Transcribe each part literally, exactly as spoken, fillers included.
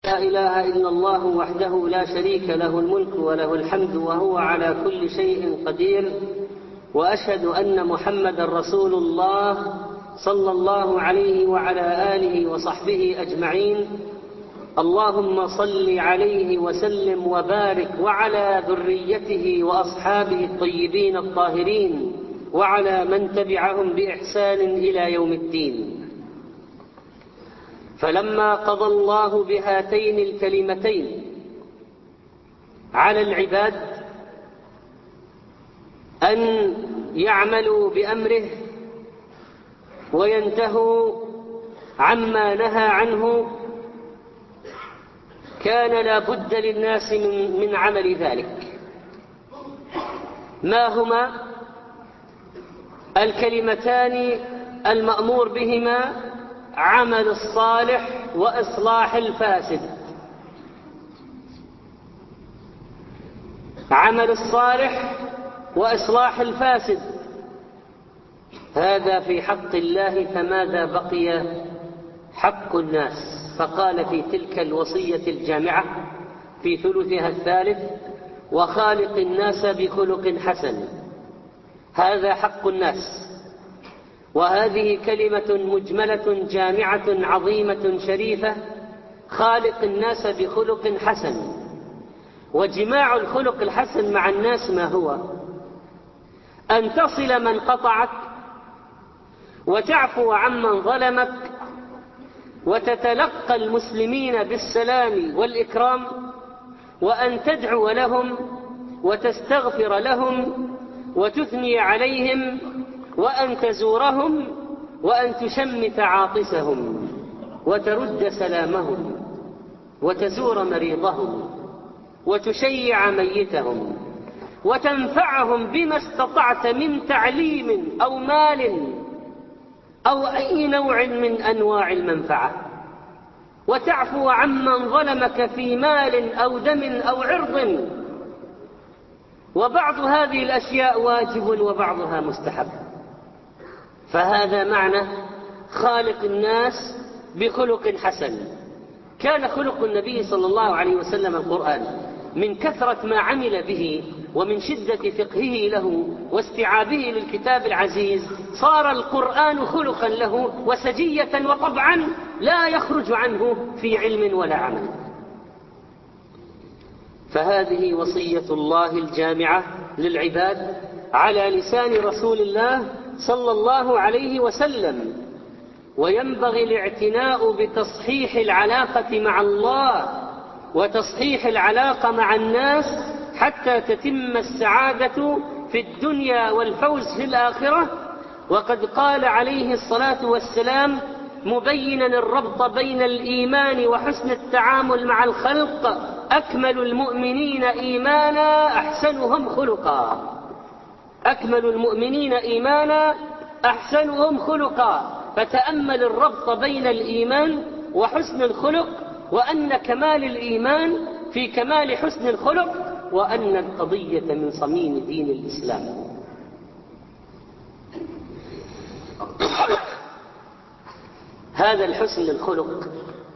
لا إله إلا الله وحده لا شريك له الملك وله الحمد وهو على كل شيء قدير، وأشهد أن محمدا رسول الله صلى الله عليه وعلى آله وصحبه أجمعين. اللهم صل عليه وسلم وبارك وعلى ذريته وأصحابه الطيبين الطاهرين وعلى من تبعهم بإحسان إلى يوم الدين. فلما قضى الله بهاتين الكلمتين على العباد أن يعملوا بأمره وينتهوا عما نهى عنه، كان لا بد للناس من, من عمل ذلك. ما هما الكلمتان المأمور بهما؟ عمل الصالح وإصلاح الفاسد. عمل الصالح وإصلاح الفاسد، هذا في حق الله، فماذا بقي حق الناس؟ فقال في تلك الوصية الجامعة في ثلثها الثالث: وخالق الناس بخلق حسن. هذا حق الناس، وهذه كلمة مجملة جامعة عظيمة شريفة. خالق الناس بخلق حسن. وجماع الخلق الحسن مع الناس ما هو؟ أن تصل من قطعك، وتعفو عمن ظلمك، وتتلقى المسلمين بالسلام والإكرام، وأن تدعو لهم وتستغفر لهم وتثني عليهم، وأن تزورهم، وأن تشمت عاطسهم، وترد سلامهم، وتزور مريضهم، وتشيع ميتهم، وتنفعهم بما استطعت من تعليم أو مال أو أي نوع من أنواع المنفعة، وتعفو عمن ظلمك في مال أو دم أو عرض. وبعض هذه الأشياء واجب وبعضها مستحب. فهذا معنى خالق الناس بخلق حسن. كان خلق النبي صلى الله عليه وسلم القرآن، من كثرة ما عمل به ومن شدة فقهه له واستيعابه للكتاب العزيز، صار القرآن خلقا له وسجية وطبعا لا يخرج عنه في علم ولا عمل. فهذه وصية الله الجامعة للعباد على لسان رسول الله صلى الله عليه وسلم. وينبغي الاعتناء بتصحيح العلاقة مع الله وتصحيح العلاقة مع الناس حتى تتم السعادة في الدنيا والفوز في الآخرة. وقد قال عليه الصلاة والسلام مبينا الربط بين الإيمان وحسن التعامل مع الخلق: أكمل المؤمنين إيمانا أحسنهم خلقا. أكمل المؤمنين إيمانا أحسنهم خلقا. فتأمل الربط بين الإيمان وحسن الخلق، وأن كمال الإيمان في كمال حسن الخلق، وأن القضية من صميم دين الإسلام. هذا الحسن الخلق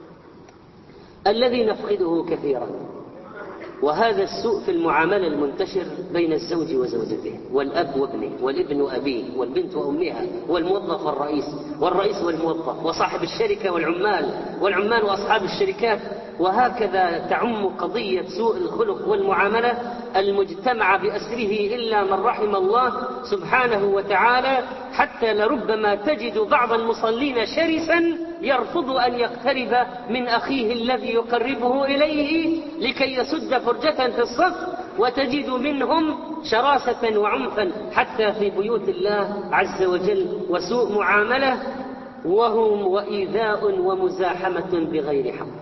الذي نفقده كثيرا، وهذا السوء في المعاملة المنتشر بين الزوج وزوجته، والأب وابنه، والابن وأبيه، والبنت وأمها، والموظف والرئيس، والرئيس والموظف، وصاحب الشركة والعمال، والعمال وأصحاب الشركات. وهكذا تعم قضية سوء الخلق والمعاملة المجتمع بأسره إلا من رحم الله سبحانه وتعالى، حتى لربما تجد بعض المصلين شرسا يرفض أن يقترب من أخيه الذي يقربه إليه لكي يسد فرجة في الصف، وتجد منهم شراسة وعنفا حتى في بيوت الله عز وجل، وسوء معاملة، وهم وإيذاء ومزاحمة بغير حق.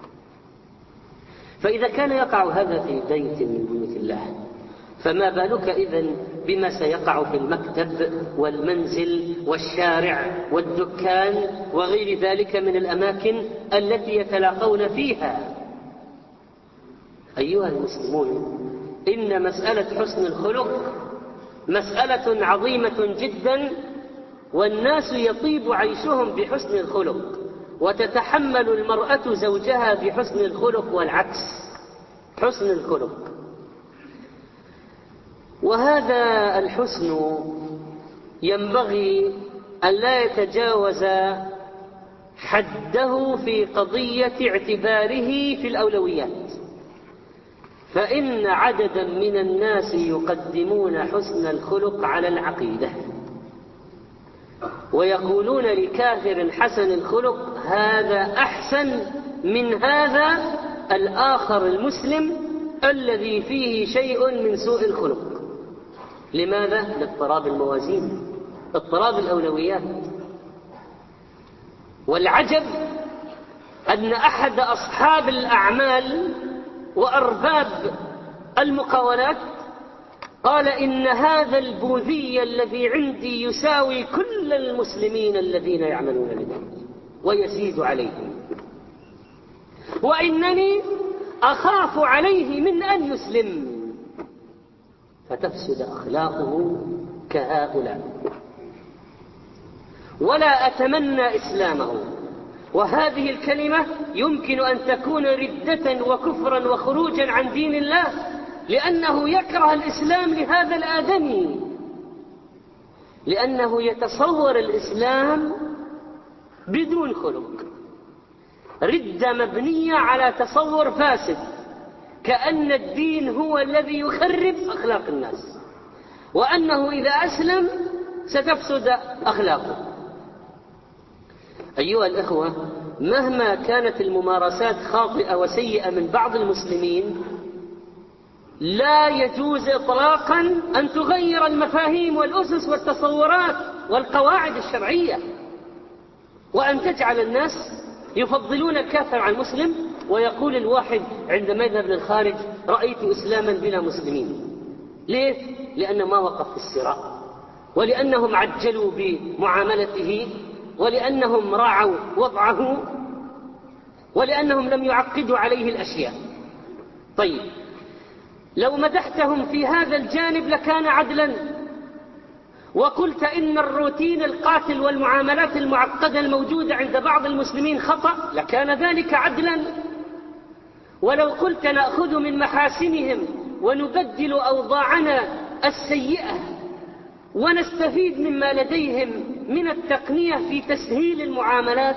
فإذا كان يقع هذا في بيت من بيوت الله، فما بالك إذن بما سيقع في المكتب والمنزل والشارع والدكان وغير ذلك من الأماكن التي يتلاقون فيها. أيها المسلمون، إن مسألة حسن الخلق مسألة عظيمة جدا، والناس يطيب عيشهم بحسن الخلق، وتتحمل المرأة زوجها بحسن الخلق والعكس، حسن الخلق. وهذا الحسن ينبغي أن لا يتجاوز حده في قضية اعتباره في الأولويات، فإن عددا من الناس يقدمون حسن الخلق على العقيدة، ويقولون لكافر حسن الخلق هذا أحسن من هذا الآخر المسلم الذي فيه شيء من سوء الخلق. لماذا؟ لاضطراب الموازين، اضطراب الأولويات. والعجب أن أحد أصحاب الأعمال وأرباب المقاولات قال إن هذا البوذي الذي عندي يساوي كل المسلمين الذين يعملون لذلك ويزيد عليهم، وإنني أخاف عليه من أن يسلم فتفسد أخلاقه كهؤلاء، ولا أتمنى إسلامه. وهذه الكلمة يمكن أن تكون ردة وكفرا وخروجا عن دين الله، لأنه يكره الإسلام لهذا الآدمي، لأنه يتصور الإسلام بدون خلق، ردة مبنية على تصور فاسد، كأن الدين هو الذي يخرب أخلاق الناس، وأنه إذا أسلم ستفسد أخلاقه. أيها الإخوة، مهما كانت الممارسات خاطئة وسيئة من بعض المسلمين، لا يجوز إطلاقا أن تغير المفاهيم والأسس والتصورات والقواعد الشرعية، وأن تجعل الناس يفضلون الكافر عن المسلم. ويقول الواحد عندما يذهب للخارج رأيت إسلاما بلا مسلمين. ليه؟ لأنه ما وقف في الصراع، ولأنهم عجلوا بمعاملته، ولأنهم راعوا وضعه، ولأنهم لم يعقدوا عليه الأشياء. طيب، لو مدحتهم في هذا الجانب لكان عدلا، وقلت إن الروتين القاتل والمعاملات المعقدة الموجودة عند بعض المسلمين خطأ لكان ذلك عدلا. ولو قلت نأخذ من محاسنهم ونبدل أوضاعنا السيئة ونستفيد مما لديهم من التقنية في تسهيل المعاملات.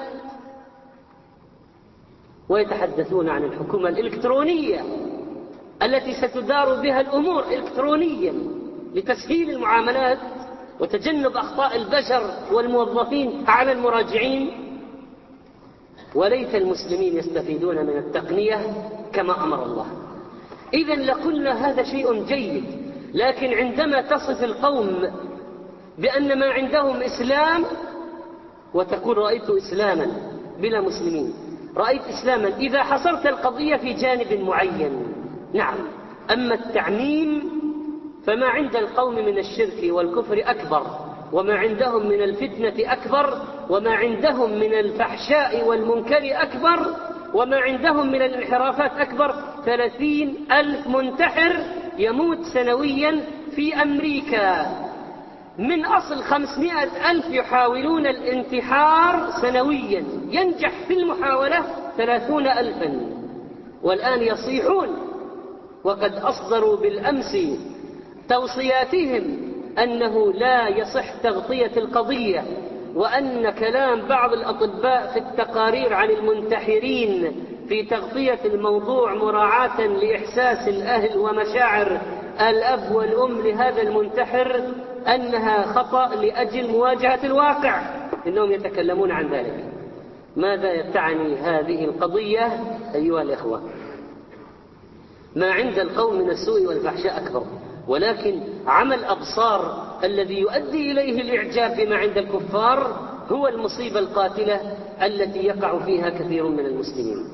ويتحدثون عن الحكومة الإلكترونية التي ستدار بها الأمور إلكترونيا لتسهيل المعاملات وتجنب أخطاء البشر والموظفين على المراجعين. وليت المسلمين يستفيدون من التقنية كما أمر الله. إذن لقلنا هذا شيء جيد، لكن عندما تصف القوم بأن ما عندهم إسلام وتقول رأيت إسلاما بلا مسلمين، رأيت إسلاما، إذا حصرت القضية في جانب معين نعم، أما التعميم فما عند القوم من الشرك والكفر أكبر، وما عندهم من الفتنة أكبر، وما عندهم من الفحشاء والمنكر أكبر، وما عندهم من الانحرافات أكبر. ثلاثين ألف منتحر يموت سنويا في أمريكا، من أصل خمسمائة ألف يحاولون الانتحار سنويا، ينجح في المحاولة ثلاثون ألفا، والآن يصيحون، وقد أصدروا بالأمس توصياتهم أنه لا يصح تغطية القضية، وأن كلام بعض الأطباء في التقارير عن المنتحرين في تغطية الموضوع مراعاة لإحساس الأهل ومشاعر الأب والأم لهذا المنتحر أنها خطأ لأجل مواجهة الواقع، إنهم يتكلمون عن ذلك. ماذا تعني هذه القضية أيها الإخوة؟ ما عند القوم من السوء والفحشاء أكبر، ولكن عمى الأبصار الذي يؤدي إليه الإعجاب بما عند الكفار هو المصيبة القاتلة التي يقع فيها كثير من المسلمين.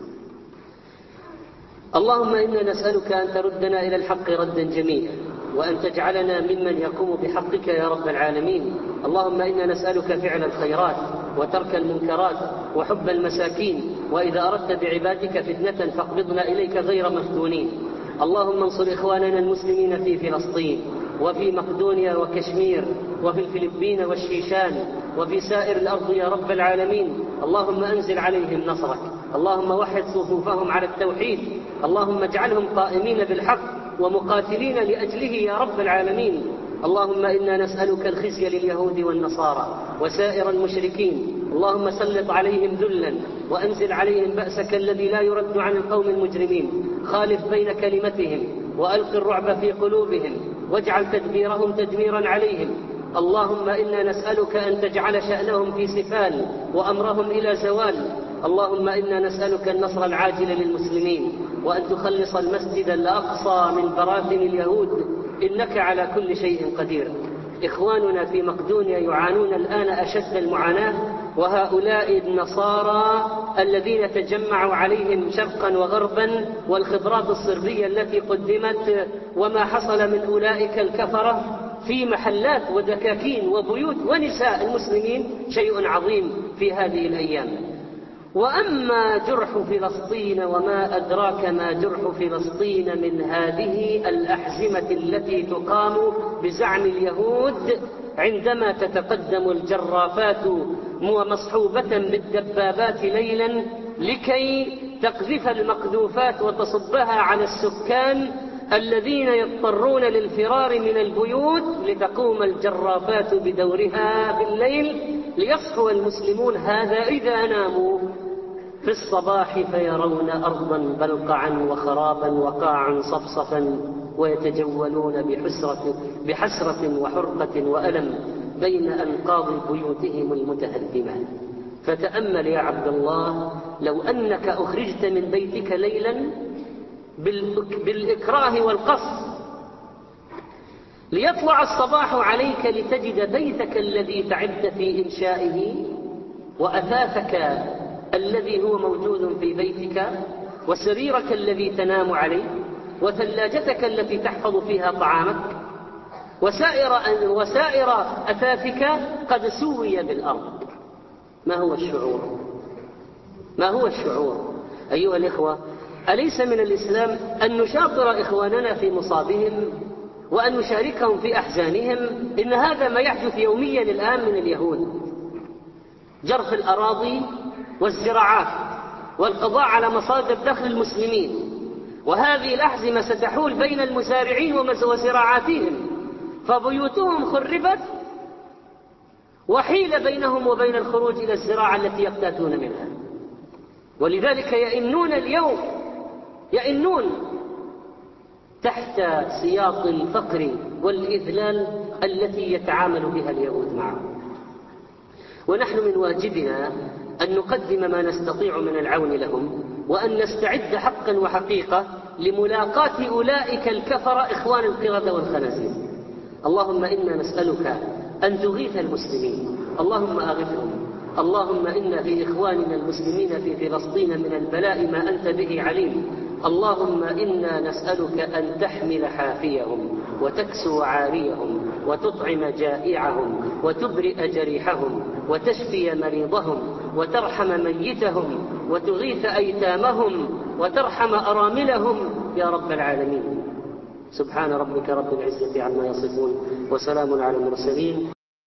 اللهم إنا نسألك أن تردنا إلى الحق ردا جميلا، وأن تجعلنا ممن يقوم بحقك يا رب العالمين. اللهم إنا نسألك فعل الخيرات وترك المنكرات وحب المساكين، وإذا أردت بعبادك فتنة فاقبضنا إليك غير مفتونين. اللهم انصر إخواننا المسلمين في فلسطين وفي مقدونيا وكشمير وفي الفلبين والشيشان وفي سائر الأرض يا رب العالمين. اللهم أنزل عليهم نصرك، اللهم وحد صفوفهم على التوحيد، اللهم اجعلهم قائمين بالحق ومقاتلين لأجله يا رب العالمين. اللهم إنا نسألك الخزي لليهود والنصارى وسائر المشركين، اللهم سلط عليهم ذلا وأنزل عليهم بأسك الذي لا يرد عن القوم المجرمين، خالف بين كلمتهم وألق الرعب في قلوبهم واجعل تدبيرهم تدميرا عليهم. اللهم إنا نسألك أن تجعل شأنهم في سفال وأمرهم إلى زوال. اللهم إنا نسألك النصر العاجل للمسلمين، وأن تخلص المسجد الأقصى من براثن اليهود، إنك على كل شيء قدير. إخواننا في مقدونيا يعانون الآن أشد المعاناة، وهؤلاء النصارى الذين تجمعوا عليهم شرقا وغربا، والخبرات الصربية التي قدمت، وما حصل من أولئك الكفرة في محلات ودكاكين وبيوت ونساء المسلمين شيء عظيم في هذه الأيام. وأما جرح فلسطين وما أدراك ما جرح فلسطين من هذه الأحزمة التي تقام بزعم اليهود عندما تتقدم الجرافات مصحوبة بالدبابات ليلا لكي تقذف المقذوفات وتصبها على السكان الذين يضطرون للفرار من البيوت، لتقوم الجرافات بدورها بالليل ليصحو المسلمون. هذا إذا ناموا في الصباح فيرون أرضا بلقعا وخرابا وقاعا صفصفا، ويتجولون بحسرة, بحسرة وحرقة وألم بين أنقاض بيوتهم المتهدمة. فتأمل يا عبد الله، لو أنك أخرجت من بيتك ليلا بالإكراه والقصد ليطلع الصباح عليك لتجد بيتك الذي تعبت في إنشائه، وأثاثك الذي هو موجود في بيتك، وسريرك الذي تنام عليه، وثلاجتك التي تحفظ فيها طعامك، وسائر, وسائر أثاثك قد سوي بالأرض. ما هو الشعور؟ ما هو الشعور أيها الإخوة؟ أليس من الإسلام أن نشاطر إخواننا في مصابهم وأن نشاركهم في أحزانهم؟ إن هذا ما يحدث يوميا الآن من اليهود، جرف الأراضي والزراعات والقضاء على مصادر دخل المسلمين، وهذه الأحزمة ستحول بين المزارعين وزراعاتهم، فبيوتهم خربت وحيل بينهم وبين الخروج إلى الزراعة التي يقتاتون منها. ولذلك يئنون اليوم، يئنون تحت سياط الفقر والإذلال التي يتعامل بها اليهود معهم. ونحن من واجبنا أن نقدم ما نستطيع من العون لهم، وأن نستعد حقا وحقيقة لملاقاة أولئك الكفر إخوان القردة والخنازير. اللهم إنا نسألك أن تغيث المسلمين، اللهم أغثهم. اللهم إن في إخواننا المسلمين في فلسطين من البلاء ما أنت به عليم. اللهم إنا نسألك أن تحمل حافيهم وتكسو عاريهم وتطعم جائعهم وتبرئ جريحهم وتشفي مريضهم وترحم ميتهم وتغيث أيتامهم وترحم أراملهم يا رب العالمين. سبحان ربك رب العزة عما يصفون، وسلام على المرسلين.